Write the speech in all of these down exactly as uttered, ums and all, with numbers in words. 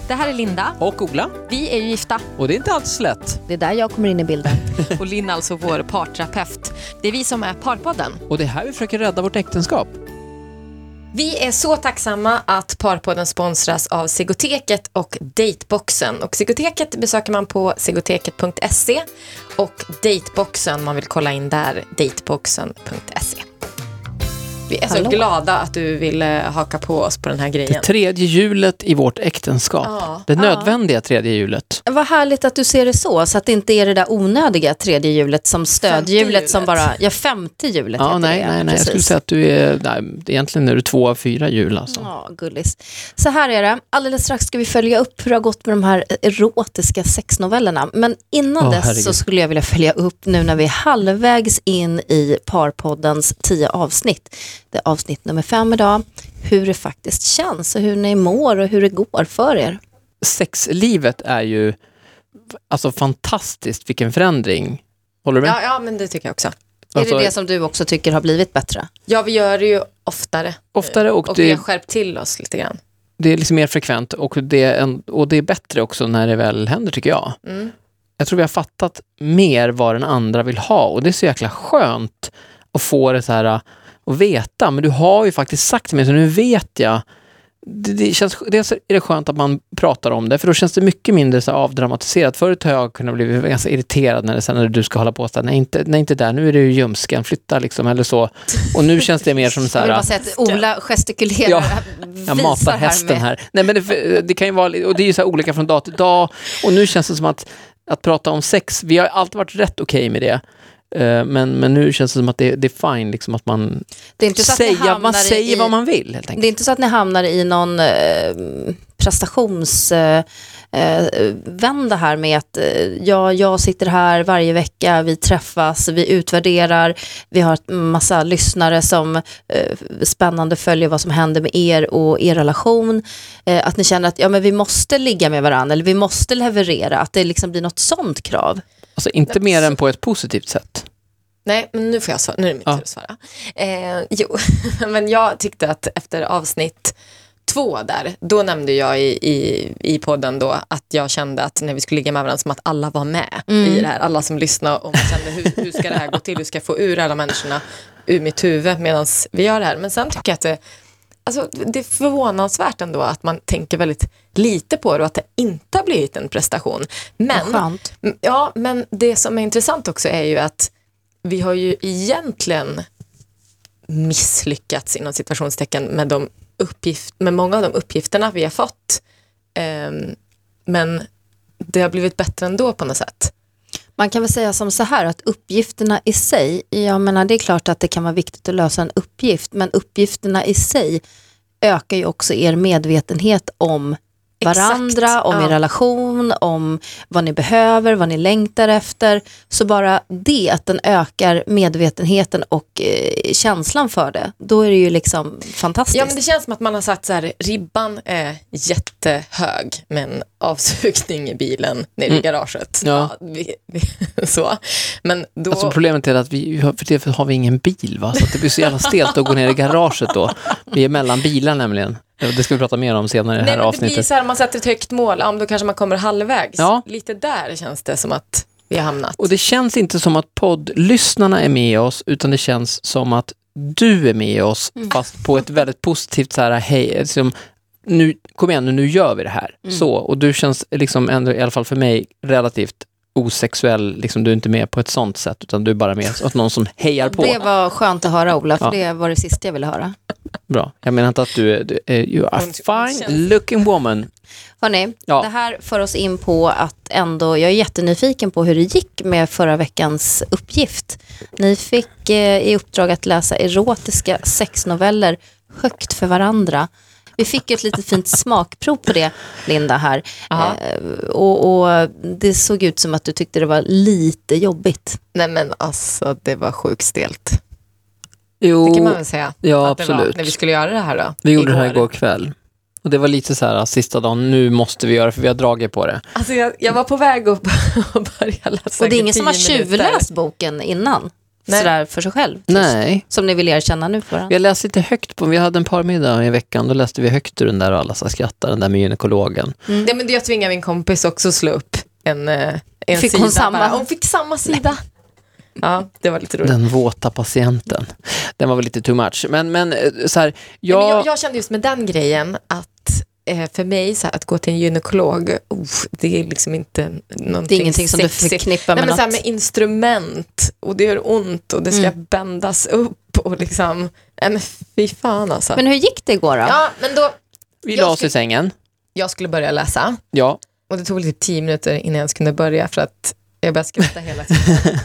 Det här är Linda. Och Ola. Vi är ju gifta. Och det är inte alls lätt. Det är där jag kommer in i bilden. Och Linn alltså vår parterapeut. Det är vi som är Parpodden. Och det är här vi försöker rädda vårt äktenskap. Vi är så tacksamma att Parpodden sponsras av Segoteket och Dateboxen. Och Segoteket besöker man på segoteket punkt se och Dateboxen, man vill kolla in där, dateboxen punkt se. Vi är Hallå. så glada att du ville haka på oss på den här grejen. Det tredje hjulet i vårt äktenskap. Ja, det nödvändiga ja. tredje hjulet. Vad härligt att du ser det så. Så att det inte är det där onödiga tredje hjulet som stödhjulet som bara... Ja, femte hjulet ja, heter nej, det. nej, nej. Jag skulle säga att du är... Nej, egentligen är du två av fyra hjul alltså. Ja, gullis. Så här är det. Alldeles strax ska vi följa upp hur det har gått med de här erotiska sexnovellerna. Men innan oh, dess herregud. så skulle jag vilja följa upp nu när vi är halvvägs in i Parpoddens tio avsnitt. Det är avsnitt nummer fem idag. Hur det faktiskt känns och hur ni mår och hur det går för er. Sexlivet är ju alltså fantastiskt, vilken förändring. Håller du med? Ja, ja, men det tycker jag också. Alltså, är det det som du också tycker har blivit bättre? Ja, vi gör det ju oftare. Oftare och, och det, vi har skärpt till oss lite grann. Det är liksom mer frekvent och det är, en, och det är bättre också när det väl händer, tycker jag. Mm. Jag tror vi har fattat mer vad den andra vill ha och det är så jäkla skönt att få det så här... och veta, men du har ju faktiskt sagt till mig så nu vet jag. Det, det känns, dels är det skönt att man pratar om det, för då känns det mycket mindre så avdramatiserat. Förut har jag kunnat bli ganska irriterad när, det, sen när du ska hålla på så här, nej inte, nej inte där, nu är det ju ljumsken, flytta liksom eller så. Och nu känns det mer som så här... Jag vill bara säga att Ola gestikulerar, ja, jag matar hästen här. här. Nej, men det, det kan ju vara, och det är ju så här olika från dag till dag, och nu känns det som att, att prata om sex, vi har alltid varit rätt okej okay med det. Men, men nu känns det som att det, det är fine liksom att man det är inte så säger, att man säger i, vad man vill helt enkelt. Det är inte så att ni hamnar i någon eh, prestations eh, vända här med att eh, ja, jag sitter här varje vecka, vi träffas, vi utvärderar, vi har en massa lyssnare som eh, spännande följer vad som händer med er och er relation, eh, att ni känner att ja, men vi måste ligga med varandra eller vi måste leverera, att det liksom blir något sånt krav. Alltså inte mer än på ett positivt sätt. Nej, men nu får jag svara. Nu är det mitt tur att svara. Eh, jo, men jag tyckte att efter avsnitt två där, då nämnde jag i, i, i podden då att jag kände att när vi skulle ligga med varandra som att alla var med mm. i det här. Alla som lyssnade och kände hur, hur ska det här gå till? Hur ska jag få ur alla människorna ur mitt huvud medan vi gör det här? Men sen tycker jag att det, alltså, det är förvånansvärt ändå att man tänker väldigt lite på det och att det inte har blivit en prestation. Men, ja, men det som är intressant också är ju att vi har ju egentligen misslyckats inom situationstecken med, de uppgift, med många av de uppgifterna vi har fått. Um, men det har blivit bättre ändå på något sätt. Man kan väl säga som så här att uppgifterna i sig, jag menar det är klart att det kan vara viktigt att lösa en uppgift, men uppgifterna i sig ökar ju också er medvetenhet om varandra, exakt, om ja. er relation, om vad ni behöver, vad ni längtar efter. Så bara det att den ökar medvetenheten och eh, känslan för det, då är det ju liksom fantastiskt. Ja, men det känns som att man har sagt så här, ribban är jättehög med en avsugning i bilen nere mm. i garaget. Ja. Ja, vi, vi, så. Men då... Alltså problemet är att vi, för det har vi ingen bil, va? Så att det blir så jävla stelt att gå ner i garaget då. Vi är mellan bilar nämligen. Det ska vi prata mer om senare i det här Nej, avsnittet. Det blir så här, om man sätter ett högt mål, ja, då kanske man kommer halvvägs. Ja. Lite där känns det som att vi har hamnat. Och det känns inte som att poddlyssnarna är med oss, utan det känns som att du är med oss, mm. fast på ett väldigt positivt så här, hej, liksom, nu, kom igen nu, nu gör vi det här. Mm. Så, och du känns liksom ändå, i alla fall för mig, relativt osexuell, liksom du är inte med på ett sånt sätt, utan du är bara med åt någon som hejar på. Det var skönt att höra, Ola, för ja. det var det sista jag ville höra. Bra. Jag menar inte att du är, du är you are a fine looking woman. Hörrni, ja. det här för oss in på att ändå, jag är jättenyfiken på hur det gick med förra veckans uppgift. Ni fick eh, i uppdrag att läsa erotiska sexnoveller högt för varandra. Vi fick ett lite fint smakprov på det, Linda, här. Eh, och, och det såg ut som att du tyckte det var lite jobbigt. Nej, men alltså, det var sjukt stelt. Jo, det kan man väl säga. Ja, att det absolut. var, när vi skulle göra det här då. Vi gjorde igår. det här igår kväll. Och det var lite så här, sista dagen, nu måste vi göra för vi har dragit på det. Alltså jag, jag var på väg upp och börja läsa. Och det är ingen som har tjuvläst boken innan? Nej. sådär för sig själv? Tyst, Nej. som ni vill erkänna nu för. Jag läste lite högt på, vi hade en parmiddag i veckan, då läste vi högt ur den där och alla så skrattar, den där med gynekologen. Mm. Ja, men jag tvingade min kompis också slå upp en, en fick sida. Hon, samma? Bara. hon fick samma sida. Ja, det var lite roligt. Den våta patienten. Den var väl lite too much. Men, men så här, jag... Men jag, jag kände just med den grejen att eh, för mig så här, att gå till en gynekolog, oh, det är liksom inte någonting Det är ingenting som sexigt. du förknippar med. Nej, men något. så här, med instrument och det gör ont och det ska mm. bändas upp och liksom, nej men fy fan alltså. Men hur gick det igår då? Ja, men då vi la oss skulle, i sängen. Jag skulle börja läsa. Ja. Och det tog lite tio minuter innan jag kunde börja för att jag började skratta hela tiden.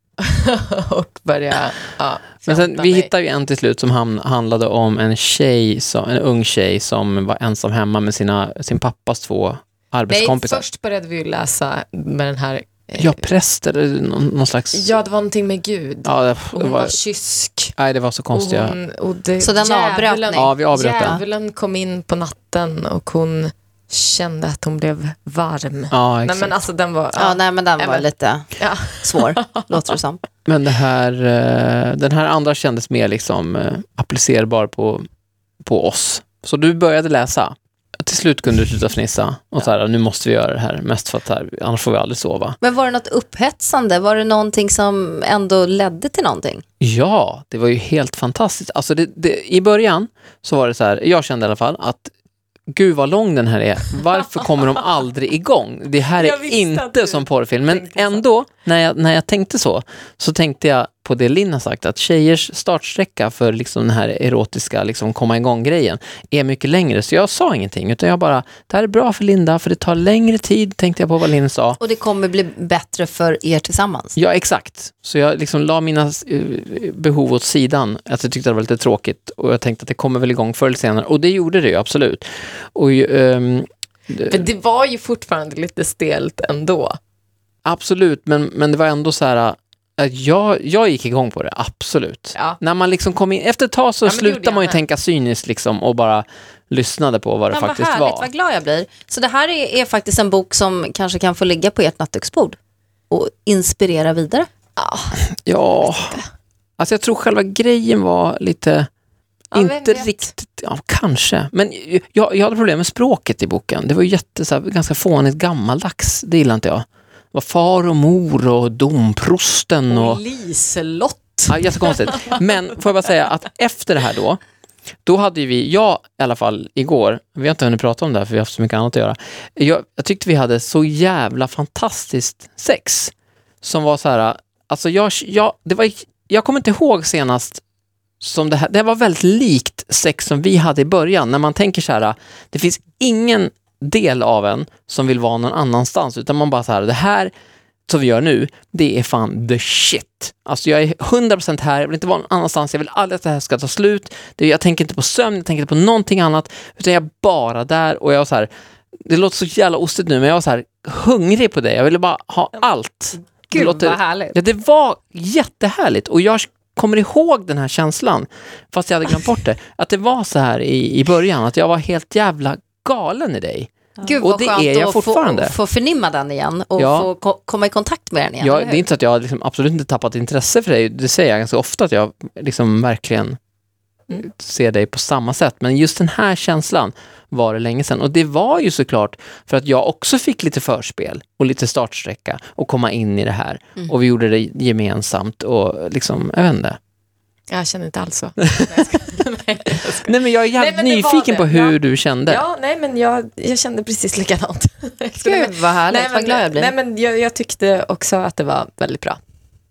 och börja ja, men sen, vi mig. hittade ju en till slut som ham- handlade om en tjej som, en ung tjej som var ensam hemma med sina, sin pappas två arbetskompisar. Nej, först började vi ju läsa med den här eh, ja, präst eller någon, någon slags... Ja, det var någonting med Gud. Ja, det, det och hon var, var kysk. Nej, det var så konstigt. Och hon, och det, så den avbröt ni? Ja, vi avbröt den. Djävulen kom in på natten och hon kände att hon blev varm. Ja, exakt. Nej, men alltså den var... Ja, ja nej, men den var men, lite ja. svår, låter det som. Men det här, den här andra kändes mer liksom applicerbar på, på oss. Så du började läsa. Till slut kunde du sluta fnissa. Och så här, nu måste vi göra det här. Mest för att här, annars får vi aldrig sova. Men var det något upphetsande? Var det någonting som ändå ledde till någonting? Ja, det var ju helt fantastiskt. Alltså det, det, i början så var det så här, jag kände i alla fall att gud vad lång den här är. Varför kommer de aldrig igång? Det här är inte som porrfilm. Men ändå, när jag, när jag tänkte så, så tänkte jag på det Linn har sagt, att tjejers startsträcka för liksom den här erotiska liksom komma igång-grejen är mycket längre. Så jag sa ingenting, utan jag bara, det här är bra för Linda, för det tar längre tid, tänkte jag på vad Linn sa. Och det kommer bli bättre för er tillsammans. Ja, exakt. Så jag liksom la mina behov åt sidan. Att jag tyckte det var lite tråkigt. Och jag tänkte att det kommer väl igång förr eller senare. Och det gjorde det ju, absolut. Och, um, det... Men det var ju fortfarande lite stelt ändå. Absolut, men, men det var ändå så här... Jag, jag gick igång på det, absolut. Ja. När man liksom kom in, efter ett tag så ja, slutar man ju med. tänka cyniskt liksom och bara lyssnade på vad det men faktiskt vad härligt, var. Vad glad jag blir. Så det här är, är faktiskt en bok som kanske kan få ligga på ert nattduksbord och inspirera vidare. Ja, ja. Alltså jag tror själva grejen var lite ja, inte riktigt, ja kanske. Men jag, jag hade problem med språket i boken. Det var ju jätte, så här, ganska fånigt gammaldags, det gillar inte jag. Det var far och mor och domprosten och... Och Liselott. Ja, jättekonstigt. Men får jag bara säga att efter det här då, då hade vi, jag i alla fall igår, vi har inte hunnit prata om det här för vi har haft så mycket annat att göra. Jag, jag tyckte vi hade så jävla fantastiskt sex. Som var så här, alltså jag, jag, det var, jag kommer inte ihåg senast som det här, det var väldigt likt sex som vi hade i början. När man tänker så här, det finns ingen del av en som vill vara någon annanstans, utan man bara så här, det här som vi gör nu, det är fan the shit. Alltså jag är hundra procent här, jag vill inte vara någon annanstans, jag vill aldrig att det här ska ta slut. Det, jag tänker inte på sömn, jag tänker inte på någonting annat, utan jag är bara där och jag var så här, det låter så jävla ostigt nu, men jag var så här hungrig på det, jag ville bara ha allt. Gud, det låter, vad härligt. Ja, det var jättehärligt och jag kommer ihåg den här känslan, fast jag hade glömt bort det, att det var så här i, i början, att jag var helt jävla galen i dig. Gud, och det är jag fortfarande. Få, få förnimma den igen och ja. få ko- komma i kontakt med den igen. Ja, det är inte så att jag liksom absolut inte tappat intresse för dig. Det säger jag ganska ofta, att jag liksom verkligen mm. ser dig på samma sätt. Men just den här känslan var det länge sedan. Och det var ju såklart för att jag också fick lite förspel och lite startsträcka och komma in i det här. Mm. Och vi gjorde det gemensamt och liksom, jag vet inte. Jag känner inte alls så. nej, nej, men jag är jävligt nej, nyfiken på hur ja. du kände. Ja, nej, men jag, jag kände precis likadant. Gud, vad härligt. Nej, men, vad glad jag blir. Nej, men jag, jag tyckte också att det var väldigt bra.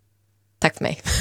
Tack för mig.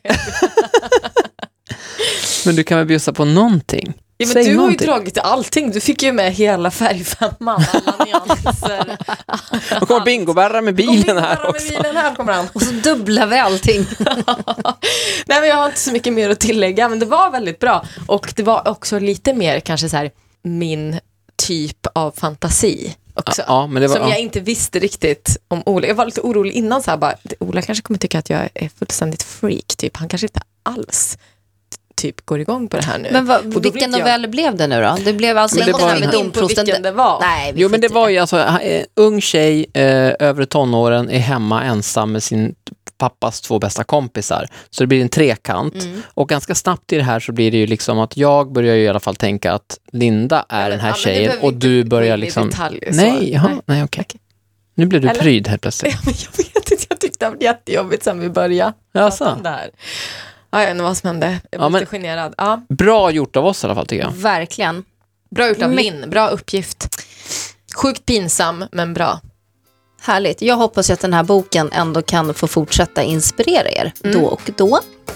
Men du kan väl bjussa på någonting? Ja, men Säg du någonting. har ju dragit allting. Du fick ju med hela färgfemman, alla nyanser. Och kommer Bingo-Berra med bilen här också. Med bilen här kommer han. Och så dubblar vi allting. Nej, men jag har inte så mycket mer att tillägga, men det var väldigt bra. Och det var också lite mer kanske så här min typ av fantasi också. Ja, men det var, som ja. jag inte visste riktigt om Ola. Jag var lite orolig innan så här bara, Ola kanske kommer tycka att jag är fullständigt freak typ. Han kanske inte alls typ går igång på det här nu. Men vad, vilken novell jag... blev det nu då? Det blev alltså inte det var med domprosten. Vilken det var. Nej, jo, men det var ju alltså äh, ung tjej, äh, övre tonåren, är hemma ensam med sin pappas två bästa kompisar. Så det blir en trekant. Mm. Och ganska snabbt i det här så blir det ju liksom att jag börjar ju i alla fall tänka att Linda är ja, men, den här ja, tjejen och du börjar liksom... Detalj, nej, jaha, nej, nej okej. Okay. Nu blir du Eller? pryd helt plötsligt. Ja, men jag vet inte, jag tyckte det var jättejobbigt sen vi började. Jaså? Ja, jag vet inte vad som hände. Jag var ja, lite generad. Ja. Bra gjort av oss i alla fall tycker jag. Verkligen. Bra gjort av Linn, bra uppgift. Sjukt pinsam, men bra. Härligt. Jag hoppas att den här boken ändå kan få fortsätta inspirera er mm. då och då.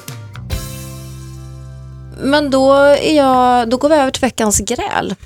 Men då, är jag, då går vi över till veckans gräl.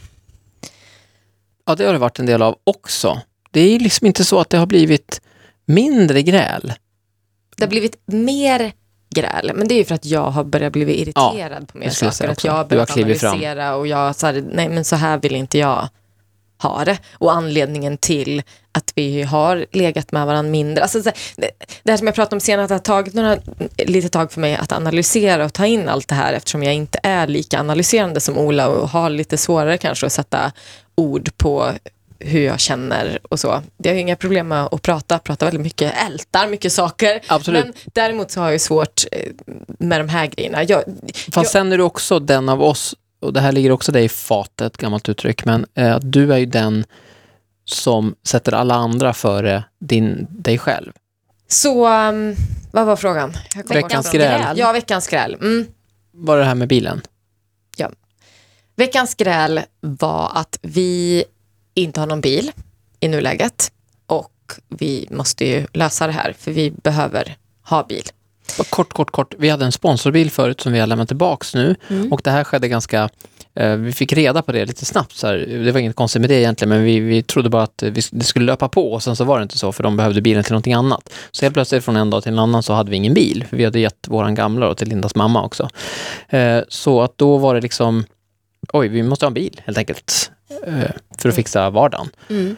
Ja, det har det varit en del av också. Det är liksom inte så att det har blivit mindre gräl. Det har blivit mer gräl, men det är ju för att jag har börjat bli irriterad ja, på mer saker. Att jag har börjat analysera fram. Och jag sa nej men så här vill inte jag ha det. Och anledningen till att vi har legat med varandra mindre. Alltså, det, det här som jag pratade om senare, att det har tagit några, lite tag för mig att analysera och ta in allt det här eftersom jag inte är lika analyserande som Ola och har lite svårare kanske att sätta ord på hur jag känner och så. Det har ju inga problem med att prata, prata väldigt mycket, ältar mycket saker. Absolut. Men däremot så har jag svårt med de här grejerna. Jag, Fast jag, sen är du också den av oss, och det här ligger också dig i fatet, gammalt uttryck, men eh, du är ju den som sätter alla andra före din, dig själv. Så, um, vad var frågan? Veckans gräl. Ja, veckans gräl. Mm. Var det här med bilen? Ja. Veckans gräl var att vi inte har någon bil i nuläget och vi måste ju lösa det här för vi behöver ha bil. Kort, kort, kort. Vi hade en sponsorbil förut som vi har lämnat tillbaks nu mm. och det här skedde ganska, eh, vi fick reda på det lite snabbt så här. Det var inget konstigt med det egentligen, men vi, vi trodde bara att vi, det skulle löpa på och sen så var det inte så för de behövde bilen till någonting annat. Så helt plötsligt från en dag till en annan så hade vi ingen bil för vi hade gett våran gamla och till Lindas mamma också. Eh, så att då var det liksom oj, vi måste ha en bil helt enkelt eh, för att fixa vardagen. Mm.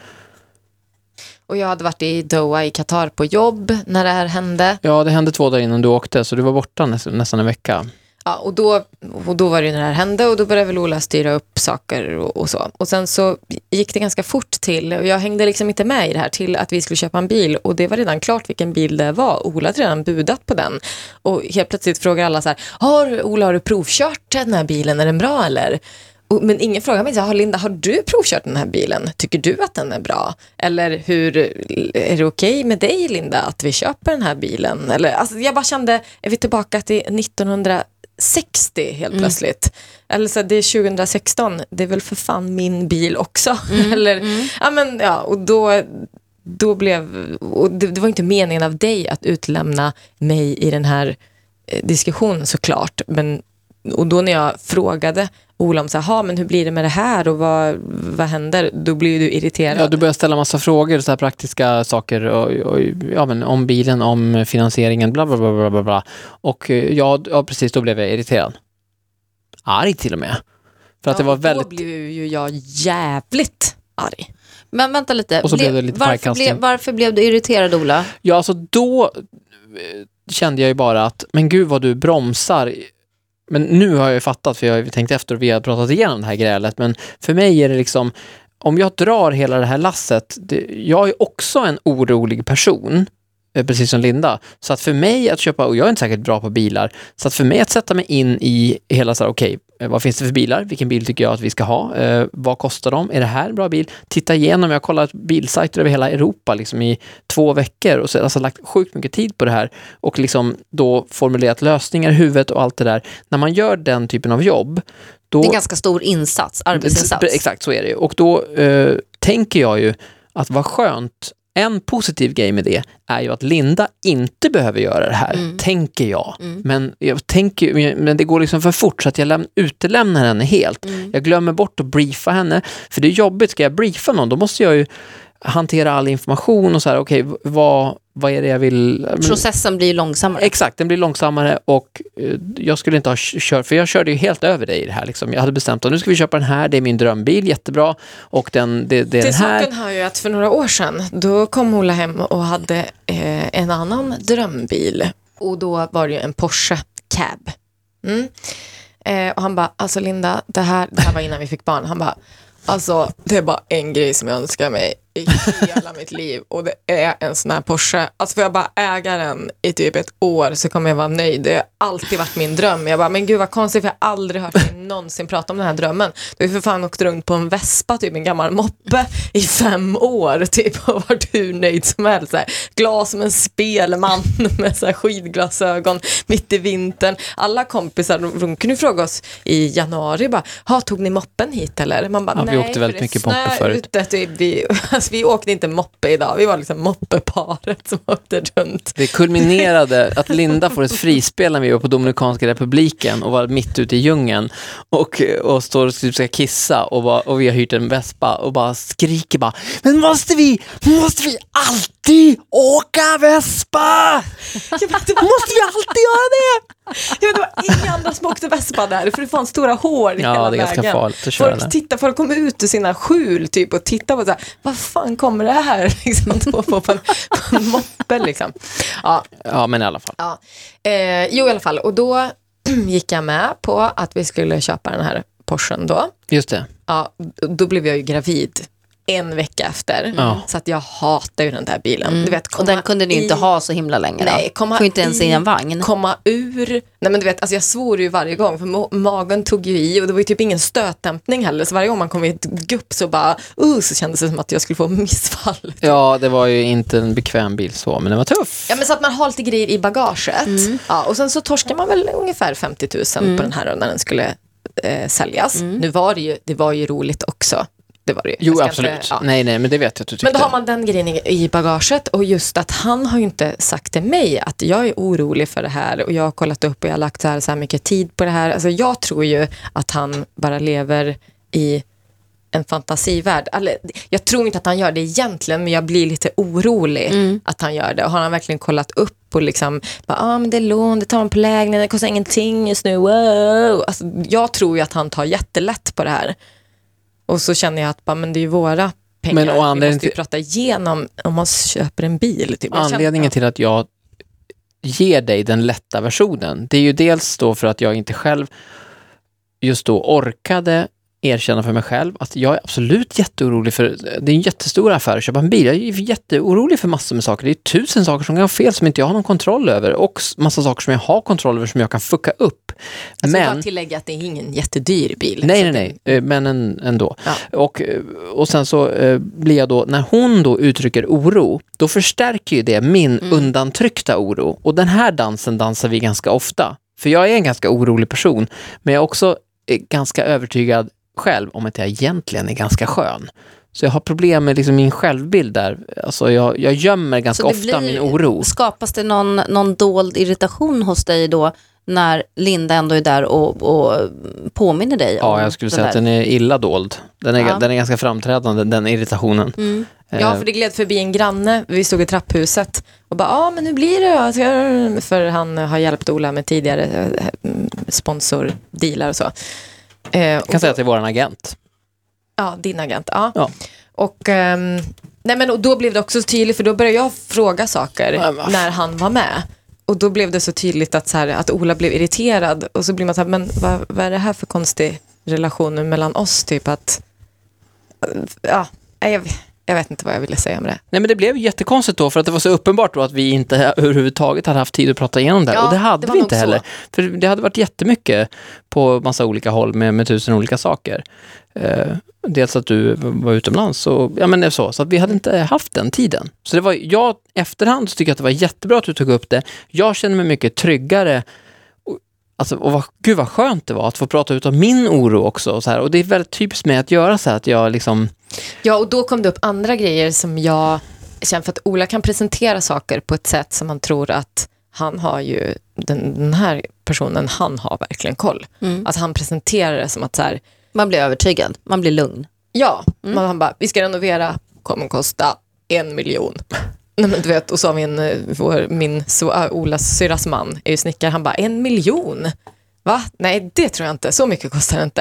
Och jag hade varit i Doha i Qatar på jobb när det här hände. Ja, det hände två dagar innan du åkte så du var borta nästan, nästan en vecka. Ja, och då, och då var det när det här hände och då började väl Ola styra upp saker och, och så. Och sen så gick det ganska fort till och jag hängde liksom inte med i det här till att vi skulle köpa en bil och det var redan klart vilken bil det var. Ola hade redan budat på den och helt plötsligt frågar alla så här, har Ola, har du provkört den här bilen, är den bra eller? Och, men ingen frågar mig så här, Linda, har du provkört den här bilen? Tycker du att den är bra? Eller hur, är det okej med dig Linda att vi köper den här bilen? Eller, alltså, jag bara kände, är vi tillbaka till nittonhundrasextio helt mm. plötsligt? Eller så det är tjugohundrasexton, det är väl för fan min bil också? Mm. Eller, mm. ja men ja, och då, då blev, och det, det var inte meningen av dig att utlämna mig i den här eh, diskussionen såklart, men och då när jag frågade Ola om så här, men hur blir det med det här och vad, vad händer? Då blir du irriterad. Ja, du börjar ställa massa frågor, så här praktiska saker och, och, ja, men om bilen, om finansieringen, bla bla bla bla bla. Och ja, ja, precis, då blev jag irriterad. Arg till och med. För att ja, det var väldigt... då blev ju jag jävligt arg. Men vänta lite, och så blev det lite varför, blev, varför blev du irriterad, Ola? Ja, alltså då kände jag ju bara att, men gud vad du bromsar. Men nu har jag ju fattat, för jag har tänkt efter och vi har pratat igenom det här grälet. Men för mig är det liksom, om jag drar hela det här lasset, det, jag är också en orolig person, precis som Linda. Så att för mig att köpa, och jag är inte säkert bra på bilar, så att för mig att sätta mig in i hela så här, okej, okay, vad finns det för bilar? Vilken bil tycker jag att vi ska ha? Eh, vad kostar de? Är det här en bra bil? Titta igenom, jag har kollat bilsajter över hela Europa liksom i två veckor och så alltså lagt sjukt mycket tid på det här och liksom då formulerat lösningar i huvudet och allt det där. När man gör den typen av jobb, då... Det är en ganska stor insats, arbetsinsats. Exakt, så är det. Och då eh, tänker jag ju att vad skönt. En positiv grej med det är ju att Linda inte behöver göra det här, mm. tänker jag. Mm. Men jag tänker, men det går liksom för fort så att jag läm- utelämnar henne helt. Mm. Jag glömmer bort att briefa henne. För det är jobbigt, ska jag briefa någon, då måste jag ju hantera all information och så här, okej, okay, vad, vad är det jag vill... Processen blir långsammare. Exakt, den blir långsammare och uh, jag skulle inte ha kört, för jag körde ju helt över dig i det här liksom. Jag hade bestämt att nu ska vi köpa den här, det är min drömbil, jättebra. Och den, det, det är den här... Till saken har ju att för några år sedan, då kom Ola hem och hade eh, en annan drömbil. Och då var det ju en Porsche Cab. Mm. Eh, och han bara, alltså Linda, det här, det här var innan vi fick barn. Han bara, alltså det är bara en grej som jag önskar mig. i hela mitt liv och det är en sån här Porsche. Alltså får jag bara äga den i typ ett år så kommer jag vara nöjd. Det har alltid varit min dröm. Jag bara, men gud vad konstigt för jag har aldrig hört mig någonsin prata om den här drömmen. Du har ju för fan åkt runt på en Vespa, typ en gammal moppe i fem år typ och varit hur nöjd som helst. Så här, glas som en spelman med så här skidglasögon mitt i vintern. Alla kompisar, de kunde fråga oss i januari bara, ha, tog ni moppen hit eller? Man bara, ja, nej, vi åkte väldigt mycket moppe förut. Ute, typ, vi, alltså, vi åkte inte moppe idag, vi var liksom moppeparet som åkte runt. Det kulminerade att Linda får ett frispel när vi var på Dominikanska republiken och var mitt ute i djungeln och, och står och ska kissa och, bara, och vi har hyrt en Vespa och bara skriker bara, men måste vi, måste vi alltid åka Vespa? Måste vi alltid göra det? Jag vet, det var inga andra som åkte Vespa där för det fanns stora hår i ja, hela det är vägen. ganska farligt att köra folk där. tittar, folk kommer ut ur sina skjul typ och tittar på så här, vad fan kommer det här liksom, på, på, på, en, på en moppe liksom. Ja. ja, men i alla fall. Ja. Eh, jo, i alla fall. Och då gick jag med på att vi skulle köpa den här Porschen då. Just det. Ja, då blev jag ju gravid en vecka efter. Mm. Så att jag hatar ju den där bilen. Mm. Du vet, och den kunde ni i... inte ha så himla länge. Nej, komma får inte ens i, i en vagn. Komma ur. Nej men du vet, alltså jag svor ju varje gång för ma- magen tog ju i och det var ju typ ingen stötdämpning heller. Så varje gång man kom i ett gupp så bara, uh, så kändes det som att jag skulle få missfall. Ja, det var ju inte en bekväm bil så, men den var tuff. Ja, men så att man har lite grejer i bagaget. Mm. Ja, och sen så torskar man väl ungefär femtio tusen mm. på den här när den skulle eh, säljas. Mm. Nu var det ju, det var ju roligt också. Det var det ju. Jo, absolut. Inte, ja. Nej, nej, men det vet jag att du tyckte. Men då har man den grejen i bagaget och just att han har ju inte sagt till mig att jag är orolig för det här och jag har kollat upp och jag har lagt så här, så här mycket tid på det här. Alltså jag tror ju att han bara lever i en fantasivärld. Alltså, jag tror inte att han gör det egentligen, men jag blir lite orolig mm. att han gör det. Och har han verkligen kollat upp och liksom, ja ah, men det är lån, det tar man på lägenheten, det kostar ingenting just nu. Wow. Alltså, jag tror ju att han tar jättelätt på det här. Och så känner jag att bara, men det är ju våra pengar. Men, och vi måste ju prata igenom om man köper en bil. Typ. Anledningen till att jag ger dig den lätta versionen, det är ju dels då för att jag inte själv just då orkade erkänna för mig själv att jag är absolut jätteorolig för, det är en jättestor affär att köpa en bil. Jag är jätteorolig för massor med saker. Det är tusen saker som kan ha fel som inte jag har någon kontroll över och massa saker som jag har kontroll över som jag kan fucka upp. Alltså men bara tillägga att det är ingen jättedyr bil. Nej, nej, nej. Det... Men en, ändå. Ja. Och, och sen så eh, blir jag då, när hon då uttrycker oro, då förstärker ju det min mm. undantryckta oro. Och den här dansen dansar vi ganska ofta. För jag är en ganska orolig person, men jag är också eh, ganska övertygad själv om att jag egentligen är ganska skön. Så jag har problem med liksom min självbild där. Alltså jag, jag gömmer ganska ofta blir, min oro. Skapas det någon, någon dold irritation hos dig då när Linda ändå är där och, och påminner dig? Ja, om jag skulle säga där? att den är illa dold. Den är, ja. den är ganska framträdande, den irritationen. Mm. Ja, för det gled förbi en granne. Vi stod i trapphuset och bara, ja ah, men hur blir det? För han har hjälpt Ola med tidigare sponsordealar och så. Eh, jag kan och, säga att det är våran agent. Ja, din agent. Ja. ja. Och, um, nej men, och då blev det också tydligt, för då började jag fråga saker ja, när han var med. Och då blev det så tydligt att, så här, att Ola blev irriterad. Och så blir man så här, men vad, vad är det här för konstig relation mellan oss? Typ att, ja, jag, jag vet inte vad jag ville säga med det. Nej, men det blev jättekonstigt då, för att det var så uppenbart då att vi inte överhuvudtaget hade haft tid att prata igenom det. Ja, och det hade det vi inte heller. Så. För det hade varit jättemycket på massa olika håll med, med tusen olika saker. Eh, dels att du var utomlands och, ja, men det är så, så att vi hade inte haft den tiden. Så det var, jag efterhand så tycker jag att det var jättebra att du tog upp det. Jag känner mig mycket tryggare. Och, alltså, och vad, gud vad skönt det var att få prata ut om min oro också. Och, så här, och det är väldigt typiskt med att göra så här, att jag liksom... Ja, och då kom det upp andra grejer som jag känner, för att Ola kan presentera saker på ett sätt som man tror att han har ju, den, den här personen, han har verkligen koll. Mm. Att han presenterar det som att så här, man blir övertygad, man blir lugn. Ja, mm. man, han bara, vi ska renovera, kommer kosta en miljon. Nej, men du vet, och så min, vår, min så, uh, Olas syras man är ju snickare, han bara, en miljon? Va? Nej, det tror jag inte, så mycket kostar det inte.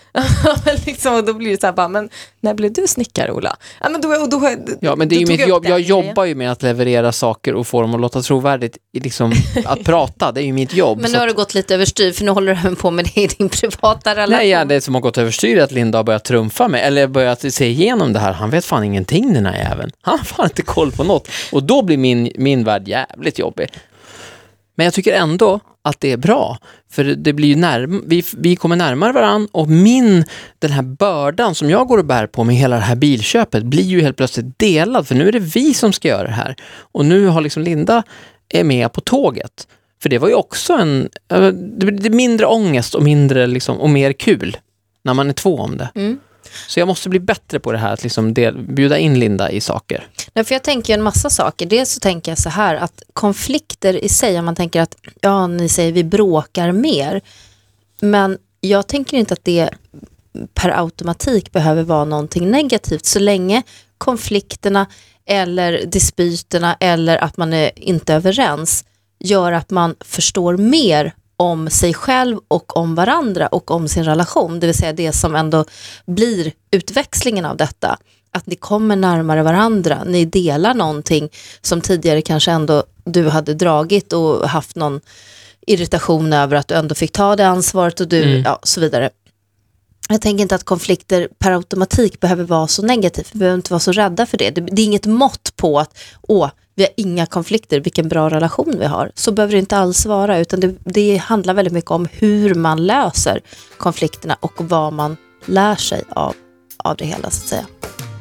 liksom, och då blir det så här bara, men när blev du snickare, Ola? Ja, men, då, och då, ja, men det är ju mitt jobb. Jag jobbar ju med att leverera saker och få dem att låta trovärdigt, liksom, att prata, det är ju mitt jobb. Men nu har det gått lite överstyr, för nu håller du även på med det i din privata relation. Nej, ja, det som har gått överstyr är att Linda har börjat trumfa mig, eller börjat se igenom det här. Han vet fan ingenting, den här jäveln. Han har fan inte koll på något. Och då blir min, min värld jävligt jobbig. Men jag tycker ändå att det är bra. För det blir ju närm- vi, vi kommer närmare varann, och min, den här bördan som jag går och bär på med hela det här bilköpet blir ju helt plötsligt delad. För nu är det vi som ska göra det här. Och nu har liksom Linda är med på tåget. För det var ju också en, det är mindre ångest och mindre liksom, och mer kul när man är två om det. Mm. Så jag måste bli bättre på det här, att liksom del, bjuda in Linda i saker. Nej, för jag tänker en massa saker. Dels så tänker jag så här, att konflikter i sig, om man tänker att, ja, ni säger vi bråkar mer. Men jag tänker inte att det per automatik behöver vara någonting negativt. Så länge konflikterna eller dispyterna eller att man är inte överens gör att man förstår mer om sig själv och om varandra och om sin relation. Det vill säga det som ändå blir utväxlingen av detta. Att ni kommer närmare varandra. Ni delar någonting som tidigare kanske ändå du hade dragit och haft någon irritation över att du ändå fick ta det ansvaret och du, mm. ja, så vidare. Jag tänker inte att konflikter per automatik behöver vara så negativt. Vi behöver inte vara så rädda för det. Det, det är inget mått på att åh, vi har inga konflikter, vilken bra relation vi har. Så behöver det inte alls vara, utan det, det handlar väldigt mycket om hur man löser konflikterna och vad man lär sig av, av det hela, så att säga.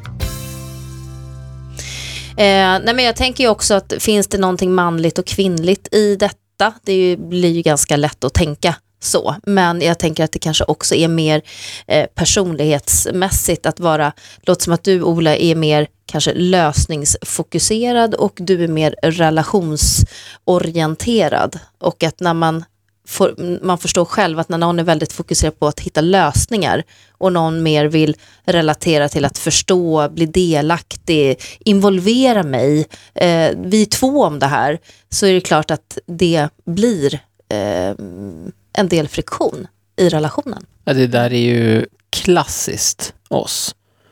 Eh, nej men jag tänker ju också att finns det någonting manligt och kvinnligt i detta? Det är ju, blir ju ganska lätt att tänka så, men jag tänker att det kanske också är mer eh, personlighetsmässigt att vara, låt som att du, Ola, är mer kanske lösningsfokuserad och du är mer relationsorienterad, och att när man får, man förstår själv att när någon är väldigt fokuserad på att hitta lösningar och någon mer vill relatera till att förstå, bli delaktig, involvera mig, eh, vi är två om det här, så är det klart att det blir eh, en del friktion i relationen. Ja, det där är ju klassiskt oss.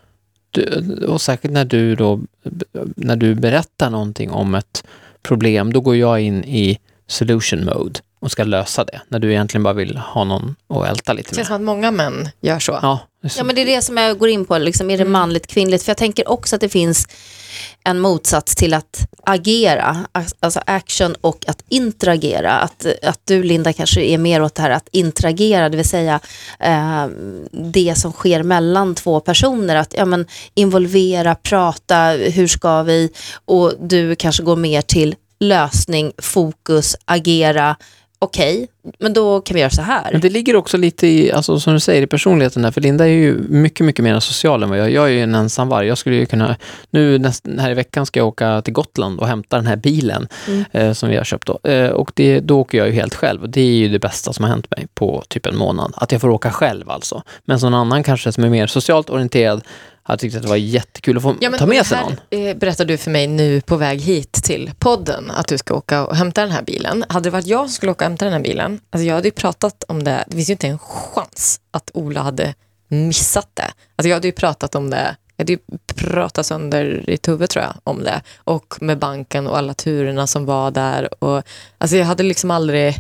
Du, och säkert när du då när du berättar någonting om ett problem, då går jag in i solution mode och ska lösa det. När du egentligen bara vill ha någon att älta lite med. Det känns som att många män gör så. Ja, ja, men det är det som jag går in på. Liksom, är det manligt, kvinnligt? För jag tänker också att det finns en motsats till att agera, alltså action, och att interagera. Att, att du, Linda, kanske är mer åt det här att interagera, det vill säga eh, det som sker mellan två personer. Att ja, men, involvera, prata, hur ska vi? Och du kanske går mer till lösning, fokus, agera. Okej, okay, men då kan vi göra så här. Men det ligger också lite i, alltså, som du säger, i personligheten där. För Linda är ju mycket, mycket mer social än vad jag. Jag är ju en ensamvarg. Jag skulle ju kunna, nu näst, här i veckan ska jag åka till Gotland och hämta den här bilen mm. eh, som vi har köpt då. Eh, och det, då åker jag ju helt själv. Och det är ju det bästa som har hänt mig på typ en månad. Att jag får åka själv alltså. Men som någon annan kanske som är mer socialt orienterad har tyckt att det var jättekul att få ja, ta med sig någon. Eh, berättar du för mig nu på väg hit till podden att du ska åka och hämta den här bilen. Hade det varit jag som skulle åka och hämta den här bilen, alltså jag hade ju pratat om det. Det finns ju inte en chans att Ola hade missat det. Alltså jag hade ju pratat om det. Jag hade ju pratat sönder i huvudet, tror jag, om det. Och med banken och alla turerna som var där. Och, alltså jag hade liksom aldrig...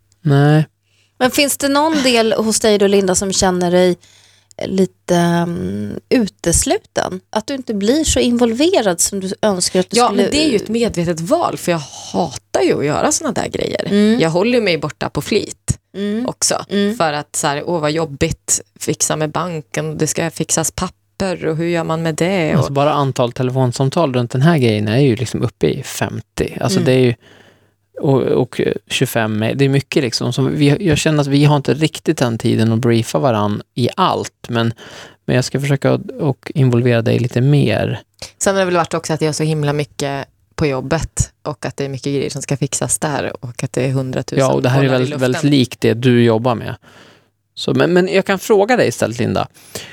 Nej. Men finns det någon del hos dig då, Linda, som känner dig lite um, utesluten? Att du inte blir så involverad som du önskar att du ja, skulle... Ja, men det är ju ett medvetet val, för jag hatar ju att göra såna där grejer. Mm. Jag håller mig borta på flit mm. också. Mm. För att så här, åh vad jobbigt, fixa med banken, det ska fixas papper och hur gör man med det? Alltså bara antal telefonsamtal runt den här grejen är ju liksom uppe i femtio. Alltså mm. det är ju Och, och tjugofem, det är mycket liksom som vi, jag känner att vi har inte riktigt den tiden att briefa varann i allt, men, men jag ska försöka och involvera dig lite mer. Sen har det väl varit också att jag har så himla mycket på jobbet och att det är mycket grejer som ska fixas där och att det är hundratusen. Ja, och det här är väldigt, väldigt likt det du jobbar med. Så, men, men jag kan fråga dig istället, Linda.